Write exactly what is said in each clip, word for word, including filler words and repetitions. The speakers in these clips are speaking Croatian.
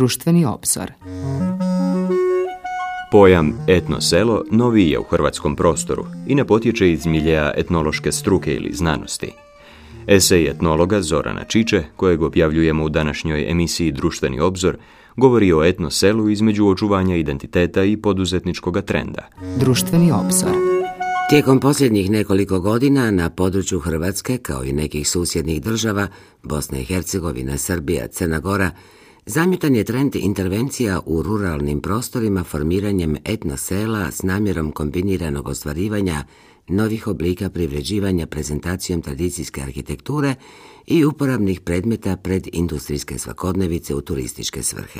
Društveni obzor. Pojam etno selo noviji je u hrvatskom prostoru i ne potječe iz miljeja etnološke struke ili znanosti. Esej etnologa Zorana Čiče, kojeg objavljujemo u današnjoj emisiji Društveni obzor, govori o etno selu između očuvanja identiteta i poduzetničkoga trenda. Društveni obzor. Tijekom posljednjih nekoliko godina na području Hrvatske, kao i nekih susjednih država, Bosna i Hercegovina, Srbija, Crna Gora, zamjetan je trend intervencija u ruralnim prostorima formiranjem etno sela s namjerom kombiniranog ostvarivanja novih oblika privređivanja prezentacijom tradicijske arhitekture i uporabnih predmeta pred industrijske svakodnevice u turističke svrhe.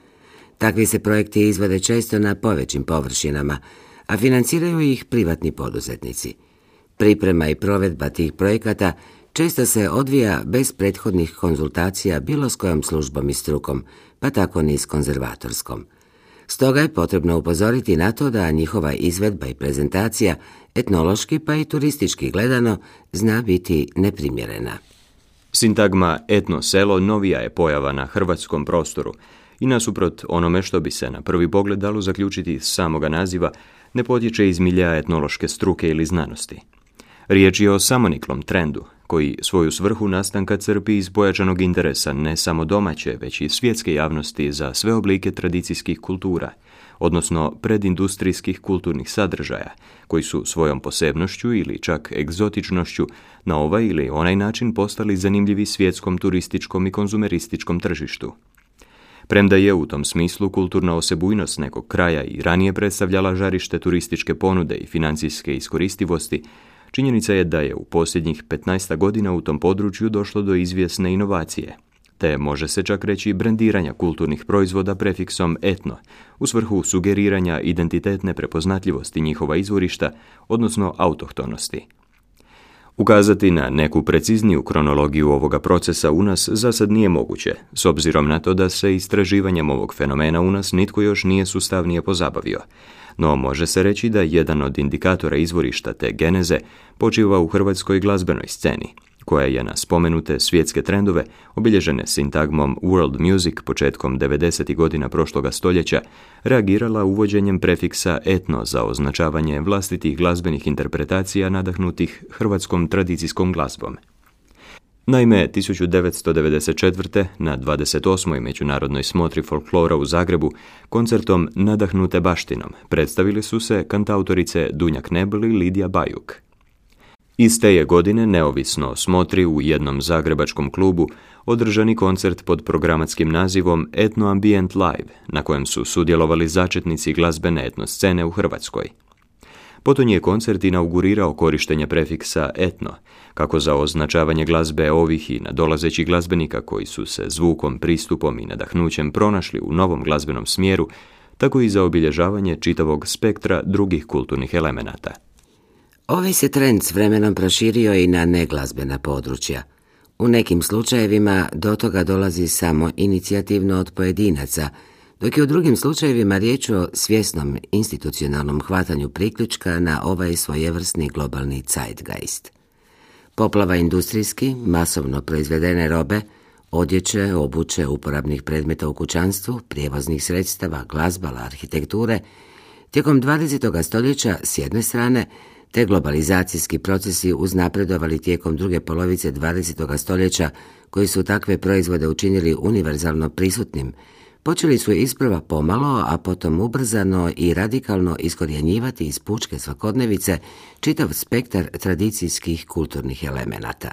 Takvi se projekti izvode često na povećim površinama, a financiraju ih privatni poduzetnici. Priprema i provedba tih projekata često se odvija bez prethodnih konzultacija bilo s kojom službom i strukom, pa tako ni s konzervatorskom. Stoga je potrebno upozoriti na to da njihova izvedba i prezentacija, etnološki pa i turistički gledano, zna biti neprimjerena. Sintagma etno selo novija je pojava na hrvatskom prostoru i nasuprot onome što bi se na prvi pogled dalo zaključiti iz samoga naziva, ne potječe iz miljeja etnološke struke ili znanosti. Riječ je o samoniklom trendu, koji svoju svrhu nastanka crpi iz pojačanog interesa ne samo domaće, već i svjetske javnosti za sve oblike tradicijskih kultura, odnosno predindustrijskih kulturnih sadržaja, koji su svojom posebnošću ili čak egzotičnošću na ovaj ili onaj način postali zanimljivi svjetskom turističkom i konzumerističkom tržištu. Premda je u tom smislu kulturna osebujnost nekog kraja i ranije predstavljala žarište turističke ponude i financijske iskoristivosti, činjenica je da je u posljednjih petnaest godina u tom području došlo do izvjesne inovacije, te može se čak reći brendiranja kulturnih proizvoda prefiksom etno, u svrhu sugeriranja identitetne prepoznatljivosti njihova izvorišta, odnosno autohtonosti. Ukazati na neku precizniju kronologiju ovoga procesa u nas za sad nije moguće, s obzirom na to da se istraživanjem ovog fenomena u nas nitko još nije sustavnije pozabavio. No može se reći da jedan od indikatora izvorišta te geneze počiva u hrvatskoj glazbenoj sceni, koja je na spomenute svjetske trendove, obilježene sintagmom world music početkom devedesetih godina prošloga stoljeća, reagirala uvođenjem prefiksa etno za označavanje vlastitih glazbenih interpretacija nadahnutih hrvatskom tradicijskom glazbom. Naime, tisuću devetsto devedeset četvrte. na dvadeset osmoj Međunarodnoj smotri folklora u Zagrebu koncertom Nadahnute baštinom predstavili su se kantautorice Dunja Knebel i Lidija Bajuk. Iste je godine, neovisno o smotri, u jednom zagrebačkom klubu održani koncert pod programatskim nazivom Etno Ambient Live, na kojem su sudjelovali začetnici glazbene etno scene u Hrvatskoj. Potom je koncert inaugurirao korištenje prefiksa etno, kako za označavanje glazbe ovih i nadolazećih glazbenika koji su se zvukom, pristupom i nadahnućem pronašli u novom glazbenom smjeru, tako i za obilježavanje čitavog spektra drugih kulturnih elemenata. Ovaj se trend s vremenom proširio i na neglazbena područja. U nekim slučajevima do toga dolazi samo inicijativno od pojedinaca, dok je u drugim slučajevima riječ o svjesnom institucionalnom hvatanju priključka na ovaj svojevrsni globalni zeitgeist. Poplava industrijski, masovno proizvedene robe, odjeće, obuće, uporabnih predmeta u kućanstvu, prijevoznih sredstava, glazbala, arhitekture, tijekom dvadesetog stoljeća s jedne strane, te globalizacijski procesi uznapredovali tijekom druge polovice dvadesetog stoljeća, koji su takve proizvode učinili univerzalno prisutnim, počeli su isprva pomalo, a potom ubrzano i radikalno iskorjenjivati iz pučke svakodnevice čitav spektar tradicijskih kulturnih elemenata.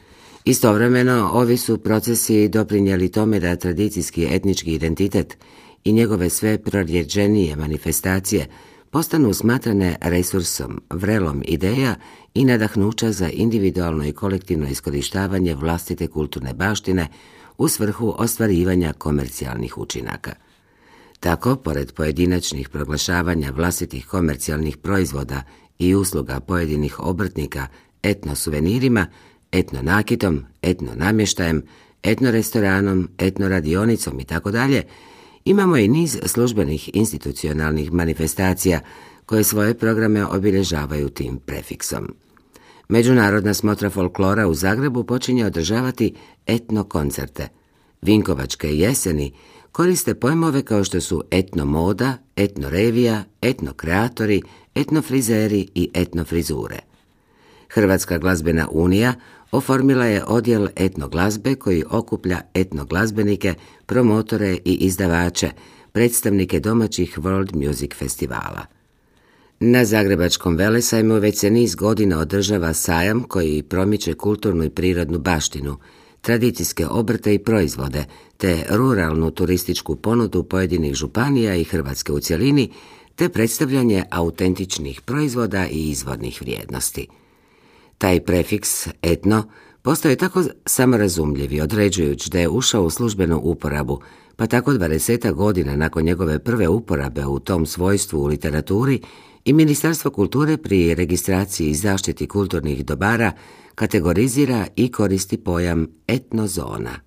Istovremeno, ovi su procesi doprinijeli tome da tradicijski etnički identitet i njegove sve prorjeđenije manifestacije postanu smatrane resursom, vrelom ideja i nadahnuća za individualno i kolektivno iskorištavanje vlastite kulturne baštine u svrhu ostvarivanja komercijalnih učinaka. Tako, pored pojedinačnih proglašavanja vlastitih komercijalnih proizvoda i usluga pojedinih obrtnika etno-suvenirima, etno-nakitom, etno-namještajem, etno-restoranom, etno-radionicom itd., imamo i niz službenih institucionalnih manifestacija koje svoje programe obilježavaju tim prefiksom. Međunarodna smotra folklora u Zagrebu počinje održavati etno koncerte. Vinkovačke jeseni koriste pojmove kao što su etnomoda, etnorevija, etnokreatori, etnofrizeri i etnofrizure. Hrvatska glazbena unija oformila je odjel etnoglazbe koji okuplja etnoglazbenike, promotore i izdavače, predstavnike domaćih World Music festivala. Na Zagrebačkom velesajmu već se niz godina održava sajam koji promiče kulturnu i prirodnu baštinu, tradicijske obrte i proizvode, te ruralnu turističku ponudu pojedinih županija i Hrvatske u cjelini, te predstavljanje autentičnih proizvoda i izvornih vrijednosti. Taj prefiks etno postao je tako samorazumljiv i određujuć da je ušao u službenu uporabu, pa tako dvadesetak godina nakon njegove prve uporabe u tom svojstvu u literaturi i Ministarstvo kulture pri registraciji i zaštiti kulturnih dobara kategorizira i koristi pojam etnozona.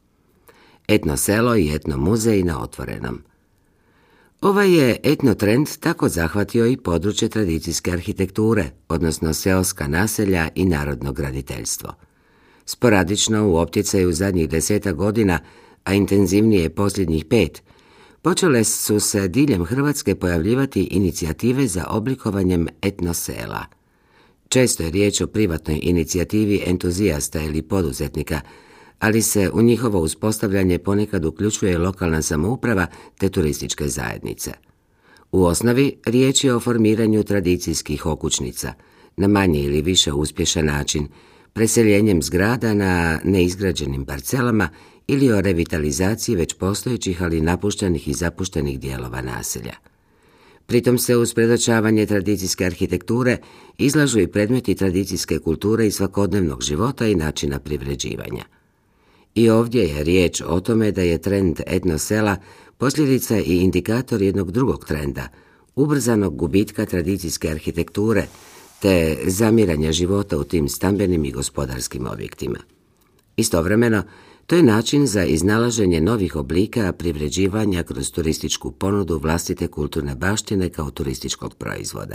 Etnoselo i etnomuzej na otvorenom. Ovaj je etnotrend tako zahvatio i područje tradicijske arhitekture, odnosno seoska naselja i narodno graditeljstvo. Sporadično u opticaju zadnjih deseta godina, a intenzivnije posljednjih pet, počele su se diljem Hrvatske pojavljivati inicijative za oblikovanjem etnosela. Često je riječ o privatnoj inicijativi entuzijasta ili poduzetnika, ali se u njihovo uspostavljanje ponekad uključuje lokalna samouprava te turističke zajednice. U osnovi riječ je o formiranju tradicijskih okućnica, na manje ili više uspješan način, preseljenjem zgrada na neizgrađenim parcelama ili o revitalizaciji već postojećih ali napuštenih i zapuštenih dijelova naselja. Pritom se uz predočavanje tradicijske arhitekture izlažu i predmeti tradicijske kulture i svakodnevnog života i načina privređivanja. I ovdje je riječ o tome da je trend etnosela posljedica i indikator jednog drugog trenda, ubrzanog gubitka tradicijske arhitekture te zamiranja života u tim stambenim i gospodarskim objektima. Istovremeno, to je način za iznalaženje novih oblika privređivanja kroz turističku ponudu vlastite kulturne baštine kao turističkog proizvoda.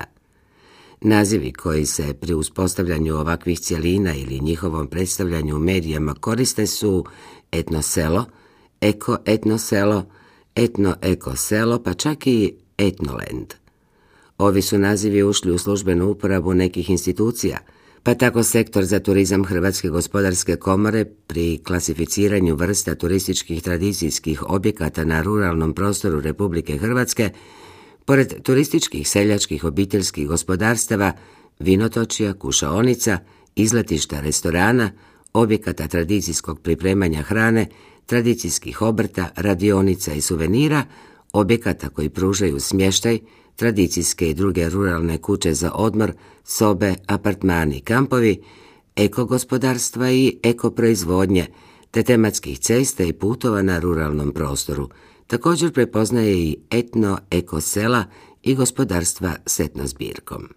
Nazivi koji se pri uspostavljanju ovakvih cjelina ili njihovom predstavljanju u medijama koriste su etnoselo, eko-etnoselo, etno-ekoselo, pa čak i etnoland. Ovi su nazivi ušli u službenu uporabu nekih institucija, pa tako sektor za turizam Hrvatske gospodarske komore pri klasificiranju vrsta turističkih tradicijskih objekata na ruralnom prostoru Republike Hrvatske, pored turističkih, seljačkih, obiteljskih gospodarstava, vinotočija, kušaonica, izletišta, restorana, objekata tradicijskog pripremanja hrane, tradicijskih obrta, radionica i suvenira, objekata koji pružaju smještaj, tradicijske i druge ruralne kuće za odmor, sobe, apartmani, kampovi, ekogospodarstva i ekoproizvodnje, te tematskih cesta i putova na ruralnom prostoru. Također prepoznaje i etno-ekosela i gospodarstva s etnozbirkom.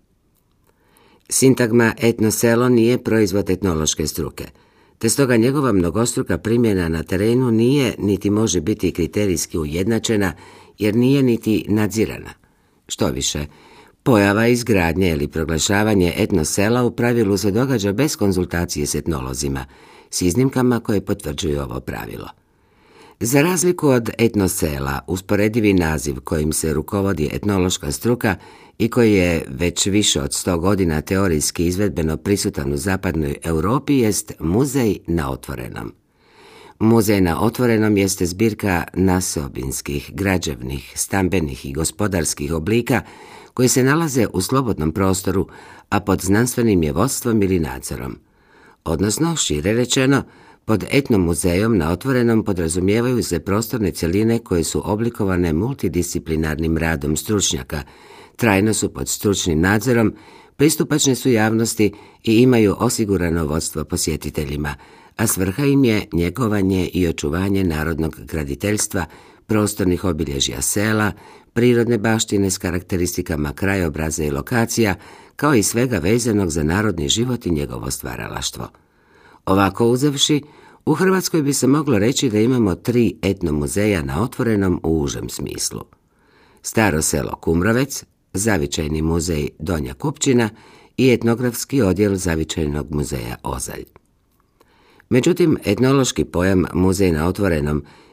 Sintagma etnoselo nije proizvod etnološke struke, te stoga njegova mnogostruka primjena na terenu nije niti može biti kriterijski ujednačena jer nije niti nadzirana. Štoviše, pojava izgradnje ili proglašavanje etnosela u pravilu se događa bez konzultacije s etnolozima, s iznimkama koje potvrđuju ovo pravilo. Za razliku od etnosela, usporedivi naziv kojim se rukovodi etnološka struka i koji je već više od sto godina teorijski izvedbeno prisutan u zapadnoj Europi jest muzej na otvorenom. Muzej na otvorenom jeste zbirka naseobinskih, građevnih, stambenih i gospodarskih oblika koji se nalaze u slobodnom prostoru, a pod znanstvenim je vodstvom ili nadzorom. Odnosno, šire rečeno, pod etnomuzejom na otvorenom podrazumijevaju se prostorne cjeline koje su oblikovane multidisciplinarnim radom stručnjaka, trajno su pod stručnim nadzorom, pristupačne su javnosti i imaju osigurano vodstvo posjetiteljima, a svrha im je njegovanje i očuvanje narodnog graditeljstva, prostornih obilježja sela, prirodne baštine s karakteristikama krajobraza i lokacija, kao i svega vezanog za narodni život i njegovo stvaralaštvo. Ovako uzevši, u Hrvatskoj bi se moglo reći da imamo tri etnomuzeja na otvorenom u užem smislu. Staro selo Kumrovec, Zavičajni muzej Donja Kupčina i etnografski odjel Zavičajnog muzeja Ozalj. Međutim, etnološki pojam muzej na otvorenom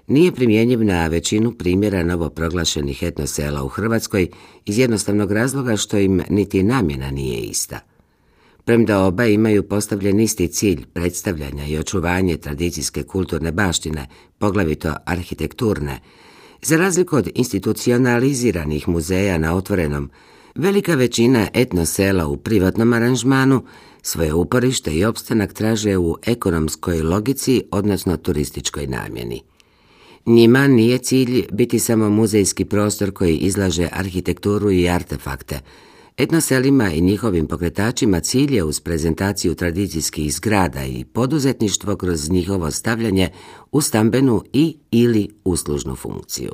nije primjenjiv na većinu primjera novoproglašenih etnosela u Hrvatskoj iz jednostavnog razloga što im niti namjena nije ista. Premda oba imaju postavljen isti cilj predstavljanja i očuvanje tradicijske kulturne baštine, poglavito arhitekturne, za razliku od institucionaliziranih muzeja na otvorenom, velika većina etnosela u privatnom aranžmanu svoje uporište i opstanak traže u ekonomskoj logici, odnosno turističkoj namjeni. Njima nije cilj biti samo muzejski prostor koji izlaže arhitekturu i artefakte. Etnoselima i njihovim pokretačima cilj je uz prezentaciju tradicijskih zgrada i poduzetništvo kroz njihovo stavljanje u stambenu i ili uslužnu funkciju.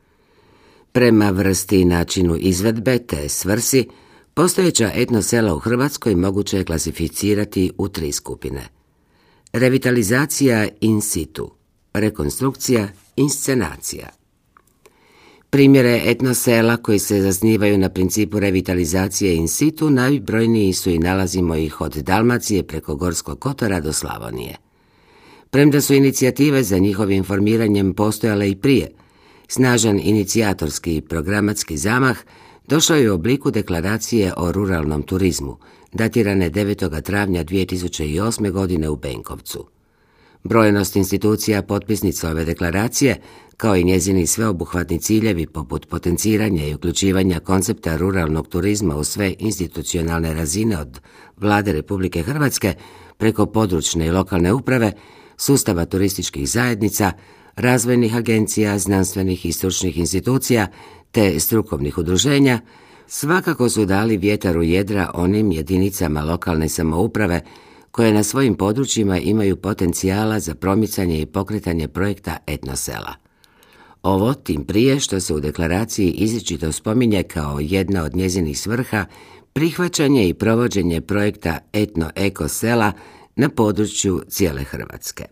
Prema vrsti i načinu izvedbe te svrsi, postojeća etnosela u Hrvatskoj moguće je klasificirati u tri skupine. Revitalizacija in situ, rekonstrukcija, inscenacija. Primjere etnosela koji se zasnivaju na principu revitalizacije in situ najbrojniji su i nalazimo ih od Dalmacije preko Gorskog kotara do Slavonije. Premda su inicijative za njihovim formiranjem postojale i prije, snažan inicijatorski i programatski zamah došao je u obliku deklaracije o ruralnom turizmu, datirane devetog travnja dvije tisuće osme. godine u Benkovcu. Brojnost institucija potpisnica ove deklaracije, kao i njezini sveobuhvatni ciljevi poput potenciranja i uključivanja koncepta ruralnog turizma u sve institucionalne razine od Vlade Republike Hrvatske preko područne i lokalne uprave, sustava turističkih zajednica, razvojnih agencija, znanstvenih i stručnih institucija te strukovnih udruženja, svakako su dali vjetar u jedra onim jedinicama lokalne samouprave koje na svojim područjima imaju potencijala za promicanje i pokretanje projekta etnosela. Ovo tim prije što se u deklaraciji izričito spominje kao jedna od njezinih svrha prihvaćanje i provođenje projekta etno-ekosela na području cijele Hrvatske.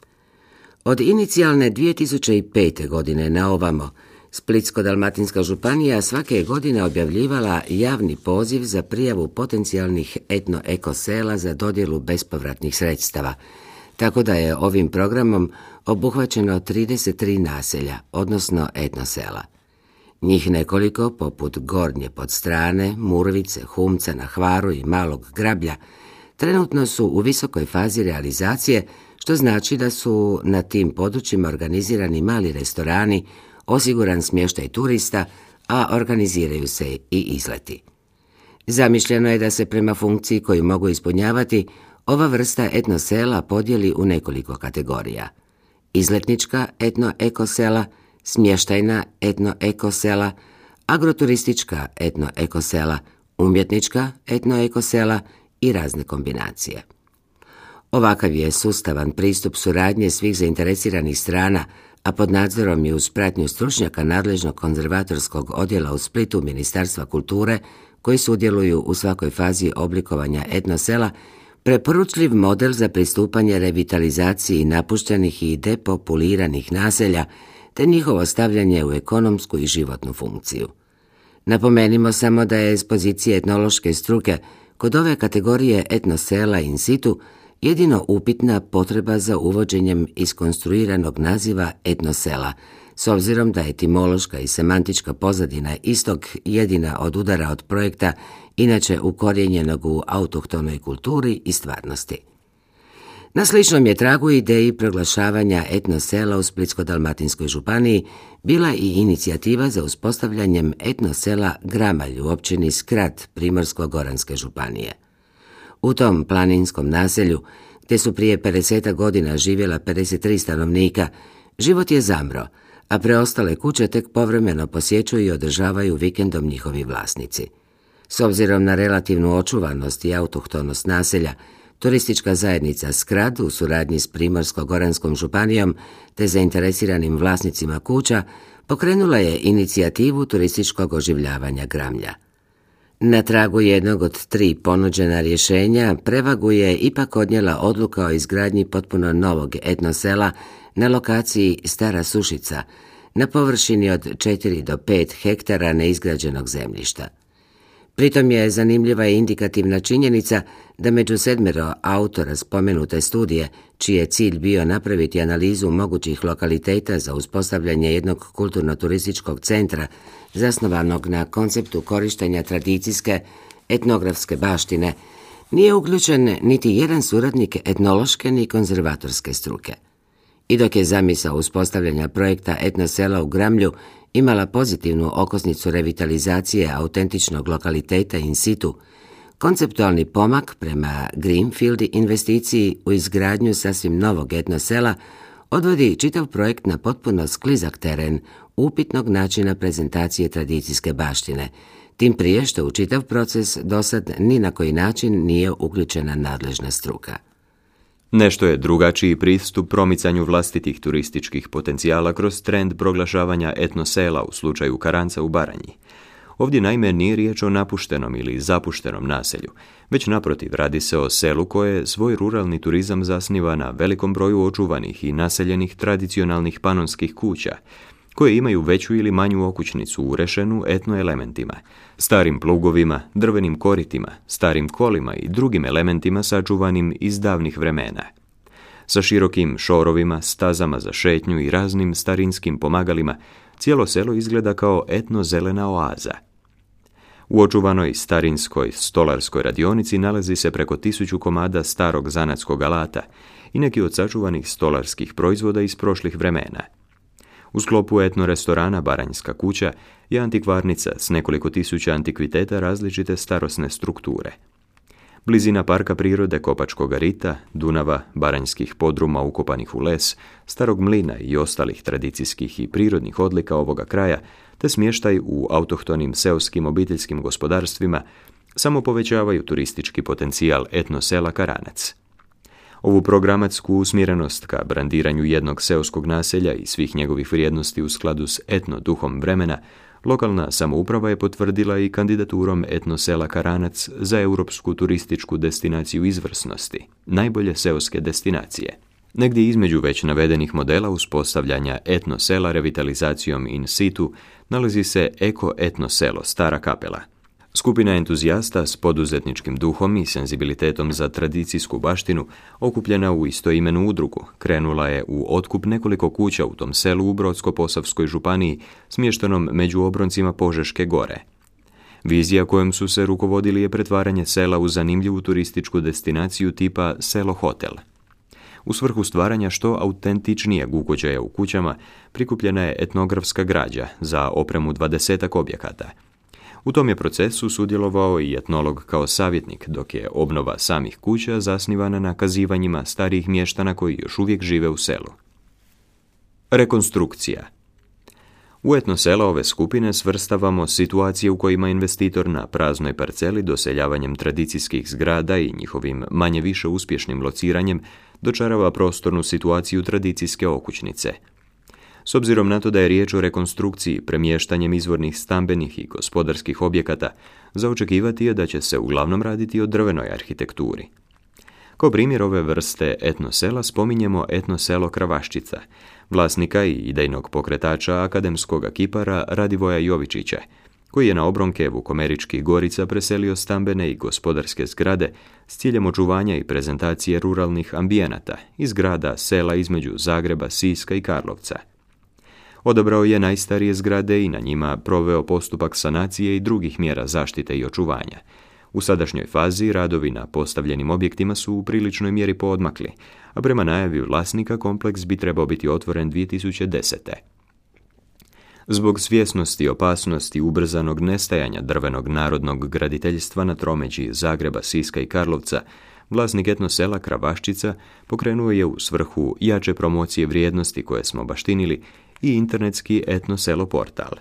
Od inicijalne dvije tisuće pete. godine na ovamo, Splitsko-dalmatinska županija svake godine objavljivala javni poziv za prijavu potencijalnih etno-ekosela za dodjelu bespovratnih sredstava, tako da je ovim programom obuhvaćeno trideset tri naselja, odnosno etnosela. Njih nekoliko, poput Gornje Podstrane, Murvice, Humca na Hvaru i Malog Grablja, trenutno su u visokoj fazi realizacije, što znači da su na tim područjima organizirani mali restorani, osiguran smještaj turista, a organiziraju se i izleti. Zamišljeno je da se prema funkciji koju mogu ispunjavati ova vrsta etnosela podijeli u nekoliko kategorija: izletnička etno-ekosela, smještajna etno-ekosela, agroturistička etno-ekosela, umjetnička etno-ekosela i razne kombinacije. Ovakav je sustavan pristup suradnje svih zainteresiranih strana, a pod nadzorom i uz pratnju stručnjaka nadležnog konzervatorskog odjela u Splitu Ministarstva kulture, koji sudjeluju u svakoj fazi oblikovanja etnosela, preporučljiv model za pristupanje revitalizaciji napuštenih i depopuliranih naselja te njihovo stavljanje u ekonomsku i životnu funkciju. Napomenimo samo da je s pozicije etnološke struke kod ove kategorije etnosela in situ jedino upitna potreba za uvođenjem iskonstruiranog naziva etnosela, s obzirom da je etimološka i semantička pozadina istog jedina od udara od projekta, inače ukorijenjenog u autohtonoj kulturi i stvarnosti. Na sličnom je tragu ideji proglašavanja etnosela u Splitsko-dalmatinskoj županiji bila i inicijativa za uspostavljanjem etnosela Gramalj u općini Skrad Primorsko-goranske županije. U tom planinskom naselju, gdje su prije pedeset godina živjela pedeset tri stanovnika, život je zamro, a preostale kuće tek povremeno posjećuju i održavaju vikendom njihovi vlasnici. S obzirom na relativnu očuvanost i autohtonost naselja, turistička zajednica Skrad u suradnji s Primorsko-goranskom županijom te zainteresiranim vlasnicima kuća pokrenula je inicijativu turističkog oživljavanja Gramlja. Na tragu jednog od tri ponuđena rješenja prevagu je ipak odnijela odluka o izgradnji potpuno novog etnosela na lokaciji Stara Sušica, na površini od četiri do pet hektara neizgrađenog zemljišta. Pritom je zanimljiva i indikativna činjenica da među sedmero autora spomenute studije, čiji je cilj bio napraviti analizu mogućih lokaliteta za uspostavljanje jednog kulturno-turističkog centra zasnovanog na konceptu korištenja tradicijske etnografske baštine, nije uključen niti jedan suradnik etnološke ni konzervatorske struke. I dok je zamisao uspostavljanja projekta etnosela u Gramlju imala pozitivnu okosnicu revitalizacije autentičnog lokaliteta in situ, konceptualni pomak prema Greenfield investiciji u izgradnju sasvim novog etnosela odvodi čitav projekt na potpuno sklizak teren upitnog načina prezentacije tradicijske baštine, tim prije što u čitav proces dosad ni na koji način nije uključena nadležna struka. Nešto je drugačiji pristup promicanju vlastitih turističkih potencijala kroz trend proglašavanja etnosela u slučaju Karanca u Baranji. Ovdje naime nije riječ o napuštenom ili zapuštenom naselju, već naprotiv radi se o selu koje svoj ruralni turizam zasniva na velikom broju očuvanih i naseljenih tradicionalnih panonskih kuća, koje imaju veću ili manju okućnicu urešenu etnoelementima, starim plugovima, drvenim koritima, starim kolima i drugim elementima sačuvanim iz davnih vremena. Sa širokim šorovima, stazama za šetnju i raznim starinskim pomagalima, cijelo selo izgleda kao etnozelena oaza. U očuvanoj starinskoj stolarskoj radionici nalazi se preko tisuću komada starog zanatskog alata i neki od sačuvanih stolarskih proizvoda iz prošlih vremena. U sklopu etno restorana Baranjska kuća je antikvarnica s nekoliko tisuća antikviteta različite starosne strukture. Blizina parka prirode Kopačkog rita, Dunava, baranjskih podruma ukopanih u les, starog mlina i ostalih tradicijskih i prirodnih odlika ovoga kraja, te smještaj u autohtonim seoskim obiteljskim gospodarstvima, samo povećavaju turistički potencijal etnosela Karanac. Ovu programatsku usmjerenost ka brandiranju jednog seoskog naselja i svih njegovih vrijednosti u skladu s etno duhom vremena, lokalna samouprava je potvrdila i kandidaturom etnosela Karanac za europsku turističku destinaciju izvrsnosti, najbolje seoske destinacije. Negdje između već navedenih modela uspostavljanja etnosela revitalizacijom in situ nalazi se eko-etnoselo Stara Kapela. Skupina entuzijasta s poduzetničkim duhom i senzibilitetom za tradicijsku baštinu, okupljena u istoimenu udrugu, krenula je u otkup nekoliko kuća u tom selu u Brodsko-posavskoj županiji, smještenom među obroncima Požeške gore. Vizija kojom su se rukovodili je pretvaranje sela u zanimljivu turističku destinaciju tipa selo hotel. U svrhu stvaranja što autentičnijeg ugođaja u kućama, prikupljena je etnografska građa za opremu dvadesetak objekata. U tom je procesu sudjelovao i etnolog kao savjetnik, dok je obnova samih kuća zasnivana na kazivanjima starijih mještana koji još uvijek žive u selu. Rekonstrukcija. U etnosela ove skupine svrstavamo situacije u kojima investitor na praznoj parceli doseljavanjem tradicijskih zgrada i njihovim manje-više uspješnim lociranjem dočarava prostornu situaciju tradicijske okućnice. S obzirom na to da je riječ o rekonstrukciji premještanjem izvornih stambenih i gospodarskih objekata, za očekivati je da će se uglavnom raditi o drvenoj arhitekturi. Kao primjer ove vrste etnosela spominjemo etnoselo Kravaščica, vlasnika i idejnog pokretača akademskog kipara Radivoja Jovičića, koji je na obronke Vukomeričkih Gorica preselio stambene i gospodarske zgrade s ciljem očuvanja i prezentacije ruralnih ambijenata iz grada sela između Zagreba, Siska i Karlovca. Odabrao je najstarije zgrade i na njima proveo postupak sanacije i drugih mjera zaštite i očuvanja. U sadašnjoj fazi radovi na postavljenim objektima su u priličnoj mjeri poodmakli, a prema najavi vlasnika kompleks bi trebao biti otvoren dvije tisuće desete. Zbog svjesnosti i opasnosti ubrzanog nestajanja drvenog narodnog graditeljstva na tromeđi Zagreba, Siska i Karlovca, vlasnik etnosela Kravaščica pokrenuo je u svrhu jače promocije vrijednosti koje smo baštinili i internetski etnoselo portal.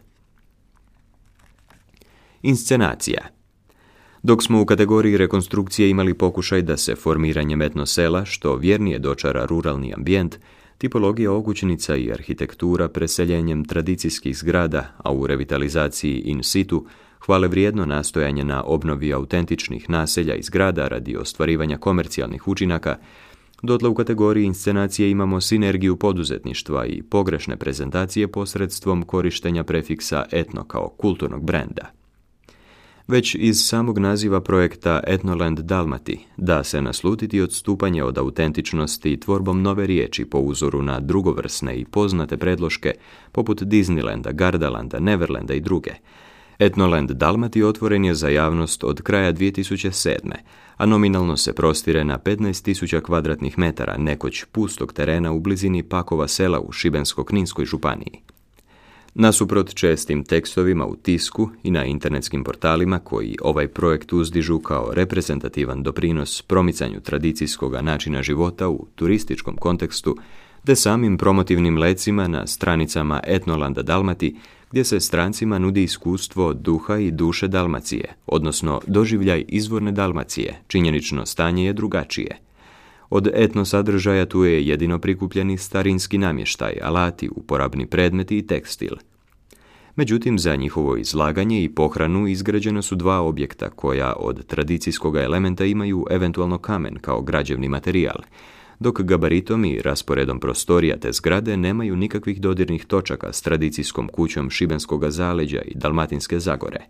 Inscenacija. Dok smo u kategoriji rekonstrukcije imali pokušaj da se formiranjem etnosela što vjernije dočara ruralni ambijent, tipologija okućnica i arhitektura preseljenjem tradicijskih zgrada, a u revitalizaciji in situ, hvale vrijedno nastojanje na obnovi autentičnih naselja i zgrada radi ostvarivanja komercijalnih učinaka, dotle u kategoriji inscenacije imamo sinergiju poduzetništva i pogrešne prezentacije posredstvom korištenja prefiksa etno kao kulturnog brenda. Već iz samog naziva projekta Ethnoland Dalmati da se naslutiti odstupanje od autentičnosti tvorbom nove riječi po uzoru na drugovrsne i poznate predloške poput Disneylanda, Gardalanda, Neverlanda i druge. Ethnoland Dalmati otvoren je za javnost od kraja dvije tisuće sedme. a nominalno se prostire na petnaest tisuća kvadratnih metara nekoć pustog terena u blizini Pakova sela u Šibensko-kninskoj županiji. Nasuprot čestim tekstovima u tisku i na internetskim portalima koji ovaj projekt uzdižu kao reprezentativan doprinos promicanju tradicijskog načina života u turističkom kontekstu, te samim promotivnim lecima na stranicama Ethnolanda Dalmati, gdje se strancima nudi iskustvo duha i duše Dalmacije, odnosno doživljaj izvorne Dalmacije, činjenično stanje je drugačije. Od etno sadržaja tu je jedino prikupljeni starinski namještaj, alati, uporabni predmeti i tekstil. Međutim, za njihovo izlaganje i pohranu izgrađena su dva objekta koja od tradicijskog elementa imaju eventualno kamen kao građevni materijal, dok gabaritom i rasporedom prostorija te zgrade nemaju nikakvih dodirnih točaka s tradicijskom kućom Šibenskog zaleđa i Dalmatinske Zagore.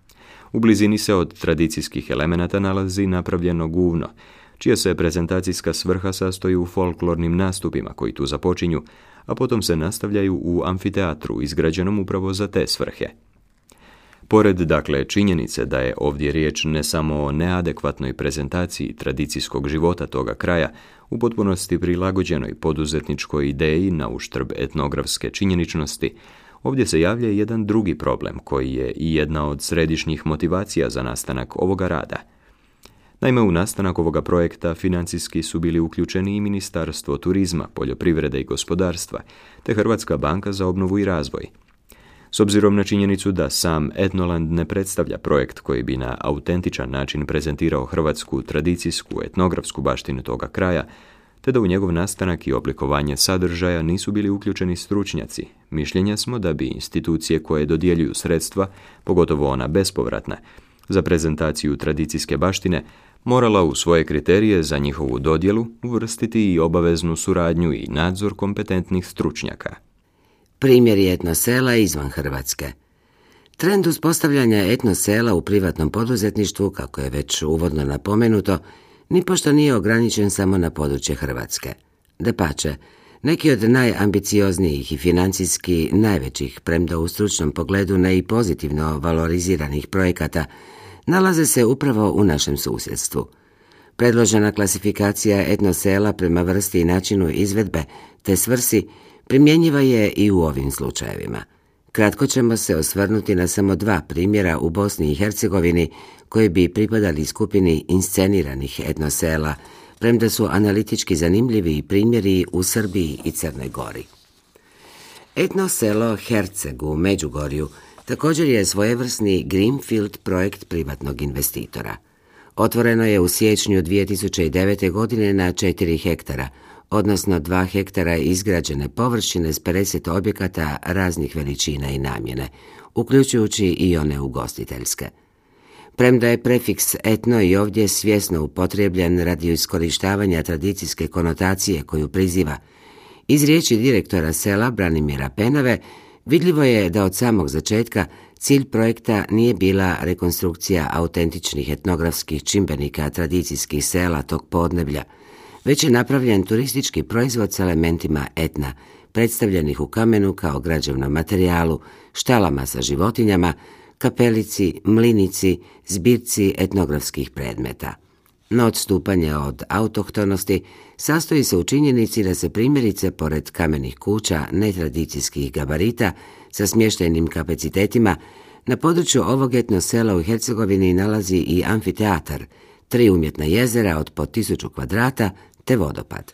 U blizini se od tradicijskih elemenata nalazi napravljeno guvno, čija se prezentacijska svrha sastoji u folklornim nastupima koji tu započinju, a potom se nastavljaju u amfiteatru izgrađenom upravo za te svrhe. Pored, dakle, činjenice da je ovdje riječ ne samo o neadekvatnoj prezentaciji tradicijskog života toga kraja, u potpunosti prilagođenoj poduzetničkoj ideji na uštrb etnografske činjeničnosti, ovdje se javlja jedan drugi problem koji je i jedna od središnjih motivacija za nastanak ovoga rada. Naime, u nastanak ovoga projekta financijski su bili uključeni i Ministarstvo turizma, poljoprivrede i gospodarstva, te Hrvatska banka za obnovu i razvoj. S obzirom na činjenicu da sam Ethnoland ne predstavlja projekt koji bi na autentičan način prezentirao hrvatsku tradicijsku etnografsku baštinu toga kraja, te da u njegov nastanak i oblikovanje sadržaja nisu bili uključeni stručnjaci, mišljenja smo da bi institucije koje dodjeljuju sredstva, pogotovo ona bespovratna, za prezentaciju tradicijske baštine, morala u svoje kriterije za njihovu dodjelu uvrstiti i obaveznu suradnju i nadzor kompetentnih stručnjaka. Primjer je etnosela izvan Hrvatske. Trend uspostavljanja etnosela u privatnom poduzetništvu, kako je već uvodno napomenuto, nipošto nije ograničen samo na područje Hrvatske. Dapače, neki od najambicioznijih i financijski najvećih, premda u stručnom pogledu ne i pozitivno valoriziranih projekata, nalaze se upravo u našem susjedstvu. Predložena klasifikacija etnosela prema vrsti i načinu izvedbe te svrsi primjenjiva je i u ovim slučajevima. Kratko ćemo se osvrnuti na samo dva primjera u Bosni i Hercegovini koji bi pripadali skupini insceniranih etnosela, premda su analitički zanimljivi primjeri u Srbiji i Crnoj Gori. Etnoselo Herceg u Međugorju također je svojevrsni greenfield projekt privatnog investitora. Otvoreno je u siječnju dvije tisuće devete. godine na četiri hektara, odnosno dva hektara izgrađene površine s pedeset objekata raznih veličina i namjene, uključujući i one ugostiteljske. Premda je prefiks etno i ovdje svjesno upotrebljen radi iskorištavanja tradicijske konotacije koju priziva, iz riječi direktora sela Branimira Penave vidljivo je da od samog začetka cilj projekta nije bila rekonstrukcija autentičnih etnografskih čimbenika tradicijskih sela tog podneblja, već je napravljen turistički proizvod s elementima etna, predstavljenih u kamenu kao građevnom materijalu, štalama sa životinjama, kapelici, mlinici, zbirci etnografskih predmeta. No odstupanje od autohtonosti sastoji se u činjenici da se primjerice pored kamenih kuća netradicijskih gabarita sa smještajnim kapacitetima na području ovog etnosela u Hercegovini nalazi i amfiteatar, tri umjetna jezera od po tisuću kvadrata te vodopad.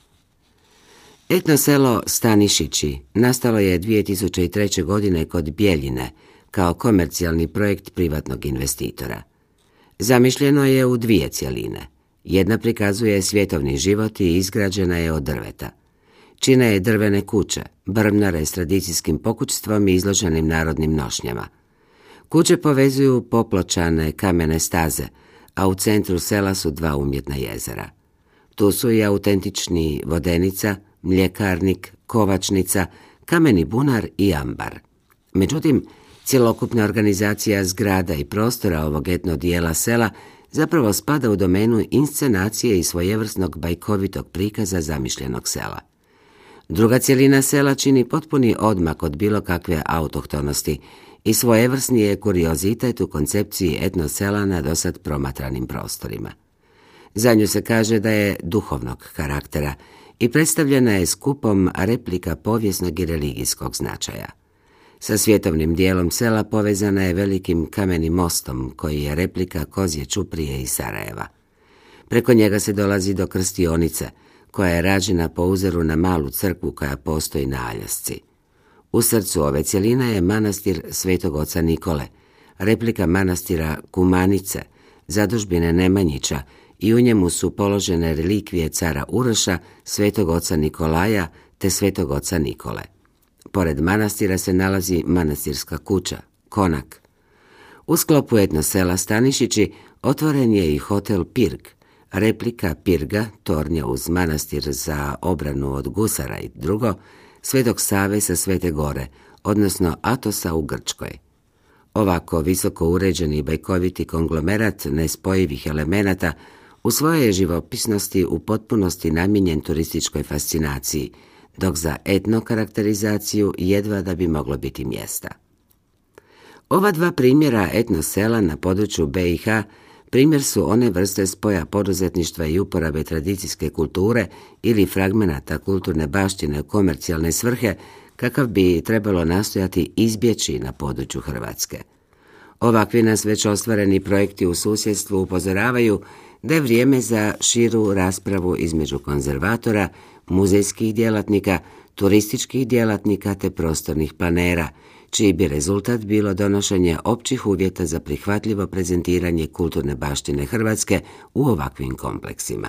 Etnoselo Stanišići nastalo je dvije tisuće treće. godine kod Bjeljine kao komercijalni projekt privatnog investitora. Zamišljeno je u dvije cjeline. Jedna prikazuje svjetovni život i izgrađena je od drveta. Čine je drvene kuće, brvnare s tradicijskim pokućstvom i izloženim narodnim nošnjama. Kuće povezuju popločane kamene staze, a u centru sela su dva umjetna jezera. Tu su i autentični vodenica, mljekarnik, kovačnica, kameni bunar i ambar. Međutim, Cjelokupna organizacija zgrada i prostora ovog etno dijela sela zapravo spada u domenu inscenacije i svojevrsnog bajkovitog prikaza zamišljenog sela. Druga cjelina sela čini potpuni odmak od bilo kakve autohtonosti i svojevrsni je kuriozitet u koncepciji etno sela na dosad promatranim prostorima. Za nju se kaže da je duhovnog karaktera i predstavljena je skupom replika povijesnog i religijskog značaja. Sa svjetovnim dijelom sela povezana je velikim kamenim mostom koji je replika Kozje Čuprije iz Sarajeva. Preko njega se dolazi do krstionice koja je rađena po uzoru na malu crkvu koja postoji na Aljasci. U srcu ove cjeline je manastir Svetog oca Nikole, replika manastira Kumanice, zadužbine Nemanjića i u njemu su položene relikvije cara Uroša, Svetog oca Nikolaja te Svetog oca Nikole. Pored manastira se nalazi manastirska kuća, Konak. U sklopu etno sela Stanišići otvoren je i hotel Pirg, replika Pirga, tornja uz manastir za obranu od gusara i drugo, Svetog Save sa Svete Gore, odnosno Atosa u Grčkoj. Ovako visoko uređeni i bajkoviti konglomerat nespojivih elemenata u svojoj je živopisnosti u potpunosti namijenjen turističkoj fascinaciji, dok za etno karakterizaciju jedva da bi moglo biti mjesta. Ova dva primjera etno sela na području B i H primjer su one vrste spoja poduzetništva i uporabe tradicijske kulture ili fragmenata kulturne baštine u komercijalne svrhe, kakav bi trebalo nastojati izbjeći na području Hrvatske. Ovakvi nas već ostvareni projekti u susjedstvu upozoravaju da je vrijeme za širu raspravu između konzervatora, muzejskih djelatnika, turističkih djelatnika te prostornih planera, čiji bi rezultat bilo donošenje općih uvjeta za prihvatljivo prezentiranje kulturne baštine Hrvatske u ovakvim kompleksima.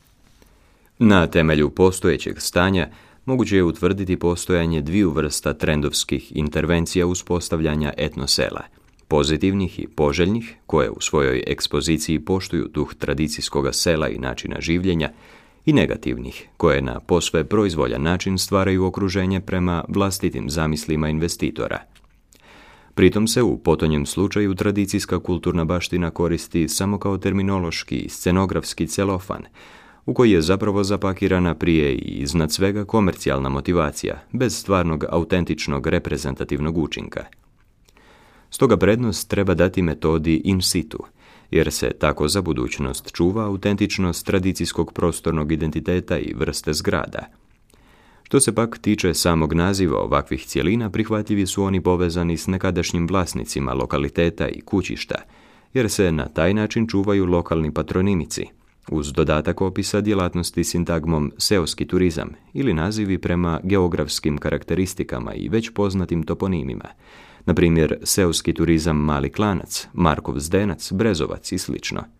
Na temelju postojećeg stanja moguće je utvrditi postojanje dviju vrsta trendovskih intervencija uspostavljanja etno sela, pozitivnih i poželjnih, koje u svojoj ekspoziciji poštuju duh tradicijskog sela i načina življenja, i negativnih, koje na posve proizvoljan način stvaraju okruženje prema vlastitim zamislima investitora. Pritom se u potonjem slučaju tradicijska kulturna baština koristi samo kao terminološki i scenografski celofan, u koji je zapravo zapakirana prije i iznad svega komercijalna motivacija, bez stvarnog autentičnog reprezentativnog učinka. Stoga prednost treba dati metodi in situ, jer se tako za budućnost čuva autentičnost tradicijskog prostornog identiteta i vrste zgrada. Što se pak tiče samog naziva ovakvih cjelina, prihvatljivi su oni povezani s nekadašnjim vlasnicima lokaliteta i kućišta, jer se na taj način čuvaju lokalni patronimici, uz dodatak opisa djelatnosti sintagmom seoski turizam ili nazivi prema geografskim karakteristikama i već poznatim toponimima, na primjer seoski turizam Mali Klanac, Markov Zdenac, Brezovac i sl.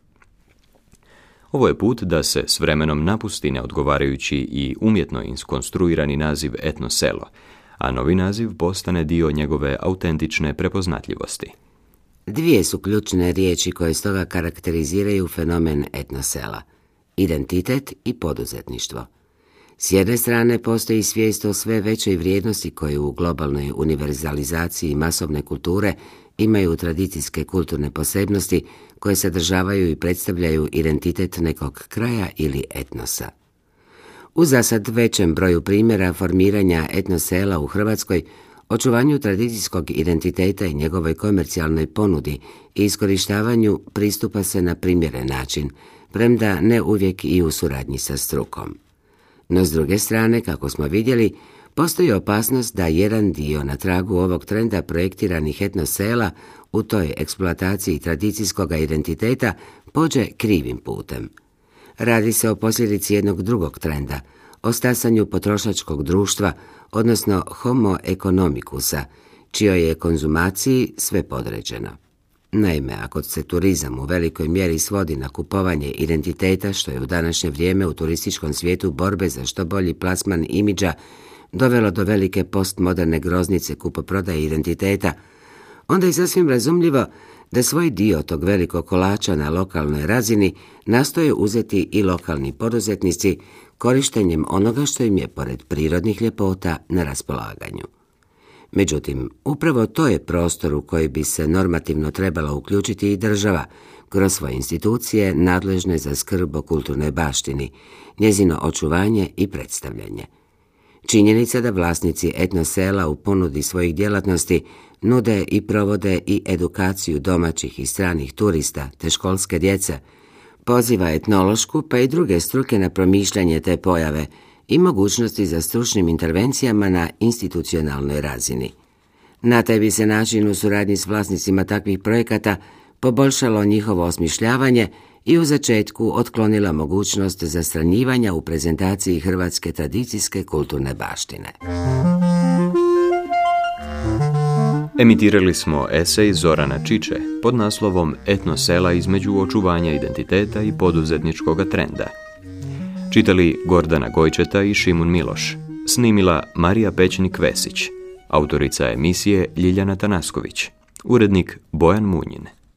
Ovo je put da se s vremenom napusti neodgovarajući i umjetno iskonstruirani naziv etno selo, a novi naziv postane dio njegove autentične prepoznatljivosti. Dvije su ključne riječi koje stoga karakteriziraju fenomen etno sela: identitet i poduzetništvo. S jedne strane postoji svijest o sve većoj vrijednosti koju u globalnoj univerzalizaciji masovne kulture imaju tradicijske kulturne posebnosti koje sadržavaju i predstavljaju identitet nekog kraja ili etnosa. U zasad većem broju primjera formiranja etno sela u Hrvatskoj, očuvanju tradicijskog identiteta i njegovoj komercijalnoj ponudi i iskorištavanju pristupa se na primjeren način, premda ne uvijek i u suradnji sa strukom. No s druge strane, kako smo vidjeli, postoji opasnost da jedan dio na tragu ovog trenda projektiranih etno sela u toj eksploataciji tradicijskog identiteta pođe krivim putem. Radi se o posljedici jednog drugog trenda, o stasanju potrošačkog društva, odnosno homo economicusa, čijoj je konzumaciji sve podređeno. Naime, ako se turizam u velikoj mjeri svodi na kupovanje identiteta, što je u današnje vrijeme u turističkom svijetu borbe za što bolji plasman imidža dovelo do velike postmoderne groznice kupoprodaje identiteta, onda je sasvim razumljivo da svoj dio tog velikog kolača na lokalnoj razini nastoje uzeti i lokalni poduzetnici korištenjem onoga što im je pored prirodnih ljepota na raspolaganju. Međutim, upravo to je prostor u koji bi se normativno trebala uključiti i država, kroz svoje institucije nadležne za skrb o kulturnoj baštini, njezino očuvanje i predstavljanje. Činjenica da vlasnici etnosela u ponudi svojih djelatnosti nude i provode i edukaciju domaćih i stranih turista te školske djece, poziva etnološku pa i druge struke na promišljanje te pojave i mogućnosti za stručnim intervencijama na institucionalnoj razini. Na taj bi se način u suradnji s vlasnicima takvih projekata poboljšalo njihovo osmišljavanje i u začetku otklonila mogućnost zastranjivanja u prezentaciji hrvatske tradicijske kulturne baštine. Emitirali smo esej Zorana Čiče pod naslovom Etnosela između očuvanja identiteta i poduzetničkoga trenda. Čitali Gordana Gojčeta i Šimun Miloš. Snimila Marija Pećnik-Vesić. Autorica emisije Ljiljana Tanasković. Urednik Bojan Munjin.